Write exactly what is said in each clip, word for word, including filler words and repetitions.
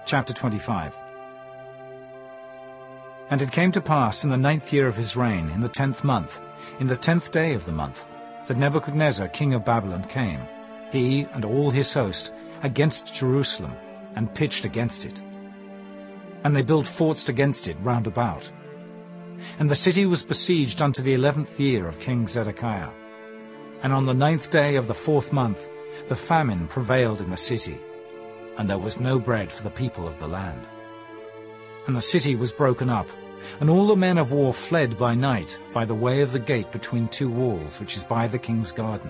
Chapter twenty-five. And it came to pass in the ninth year of his reign, in the tenth month, in the tenth day of the month, that Nebuchadnezzar king of Babylon came, he and all his host, against Jerusalem, and pitched against it. And they built forts against it round about. And the city was besieged unto the eleventh year of King Zedekiah. And on the ninth day of the fourth month the famine prevailed in the city, and there was no bread for the people of the land. And the city was broken up, and all the men of war fled by night by the way of the gate between two walls, which is by the king's garden.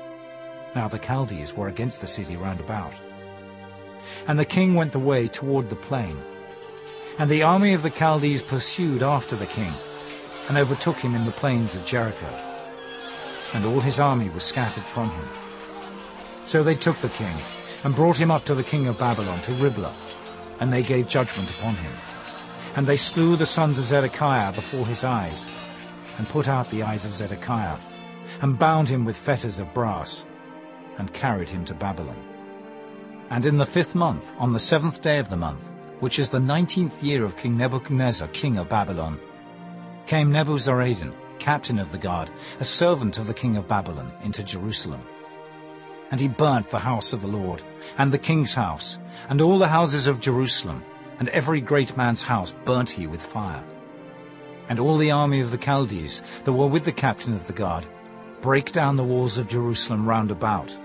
Now the Chaldees were against the city round about. And the king went the way toward the plain. And the army of the Chaldees pursued after the king, and overtook him in the plains of Jericho. And all his army was scattered from him. So they took the king, and brought him up to the king of Babylon, to Riblah, and they gave judgment upon him. And they slew the sons of Zedekiah before his eyes, and put out the eyes of Zedekiah, and bound him with fetters of brass, and carried him to Babylon. And in the fifth month, on the seventh day of the month, which is the nineteenth year of King Nebuchadnezzar king of Babylon, came Nebuzaradan, captain of the guard, a servant of the king of Babylon, into Jerusalem. And he burnt the house of the Lord, and the king's house, and all the houses of Jerusalem, and every great man's house burnt he with fire. And all the army of the Chaldees that were with the captain of the guard brake down the walls of Jerusalem round about.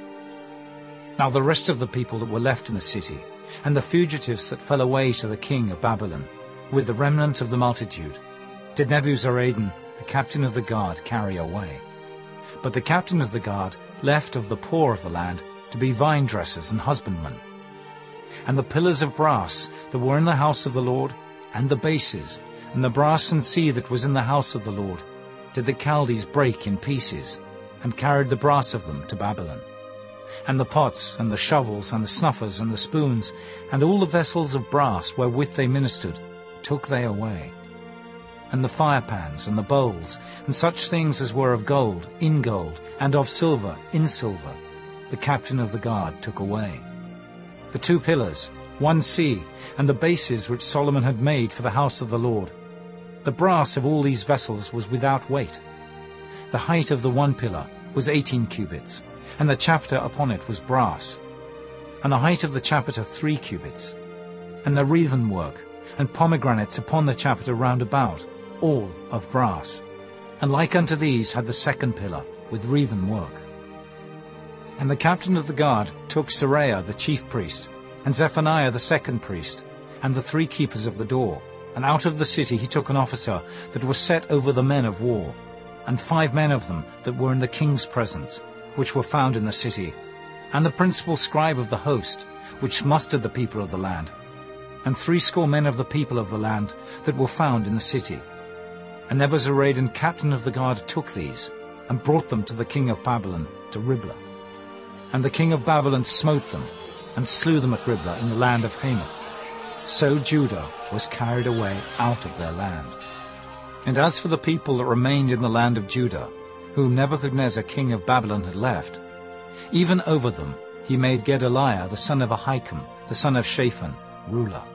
Now the rest of the people that were left in the city, and the fugitives that fell away to the king of Babylon, with the remnant of the multitude, did Nebuzaradan, the captain of the guard, carry away. But the captain of the guard left of the poor of the land to be vine dressers and husbandmen. And the pillars of brass that were in the house of the Lord, and the bases, and the brass and sea that was in the house of the Lord, did the Chaldees break in pieces, and carried the brass of them to Babylon. And the pots, and the shovels, and the snuffers, and the spoons, and all the vessels of brass wherewith they ministered, took they away. And the firepans, and the bowls, and such things as were of gold, in gold, and of silver, in silver, the captain of the guard took away. The two pillars, one sea, and the bases which Solomon had made for the house of the Lord. The brass of all these vessels was without weight. The height of the one pillar was eighteen cubits, and the chapiter upon it was brass, and the height of the chapiter three cubits, and the wreathen work, and pomegranates upon the chapiter round about, all of brass. And like unto these had the second pillar, with wreathen work. And the captain of the guard took Seraiah the chief priest, and Zephaniah the second priest, and the three keepers of the door, and out of the city he took an officer that was set over the men of war, and five men of them that were in the king's presence, which were found in the city, and the principal scribe of the host, which mustered the people of the land, and threescore men of the people of the land that were found in the city. And Nebuzaradan captain of the guard took these, and brought them to the king of Babylon, to Riblah. And the king of Babylon smote them, and slew them at Riblah in the land of Hamath. So Judah was carried away out of their land. And as for the people that remained in the land of Judah, whom Nebuchadnezzar king of Babylon had left, even over them he made Gedaliah the son of Ahikam, the son of Shaphan, ruler.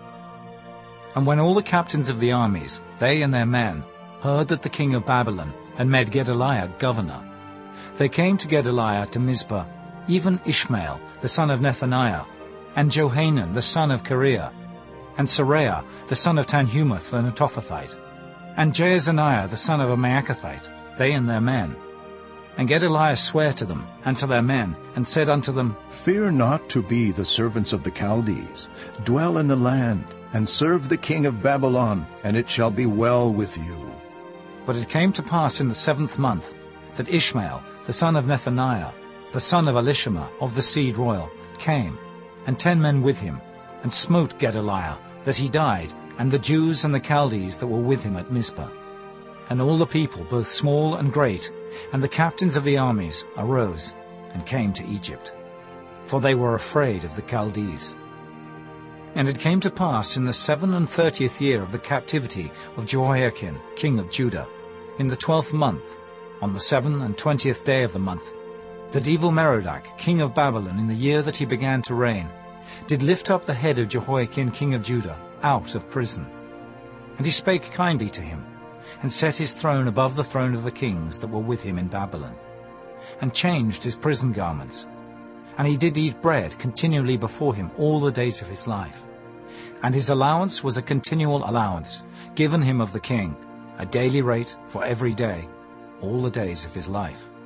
And when all the captains of the armies, they and their men, heard that the king of Babylon had made Gedaliah governor, they came to Gedaliah to Mizpah, even Ishmael the son of Nethaniah, and Johanan the son of Kareah, and Seraiah the son of Tanhumath the Netophathite, and Jaazaniah the son of a Maacathite, they and their men. And Gedaliah sware to them and to their men, and said unto them, Fear not to be the servants of the Chaldees. Dwell in the land, and serve the king of Babylon, and it shall be well with you. But it came to pass in the seventh month that Ishmael the son of Nethaniah, the son of Elishama of the seed royal, came, and ten men with him, and smote Gedaliah, that he died, and the Jews and the Chaldees that were with him at Mizpah. And all the people, both small and great, and the captains of the armies, arose and came to Egypt, for they were afraid of the Chaldees. And it came to pass in the seven and thirtieth year of the captivity of Jehoiakim, king of Judah, in the twelfth month, on the seven and twentieth day of the month, that Evil-Merodach, king of Babylon, in the year that he began to reign, did lift up the head of Jehoiakim king of Judah out of prison. And he spake kindly to him, and set his throne above the throne of the kings that were with him in Babylon, and changed his prison garments. And he did eat bread continually before him all the days of his life. And his allowance was a continual allowance, given him of the king, a daily rate for every day, all the days of his life.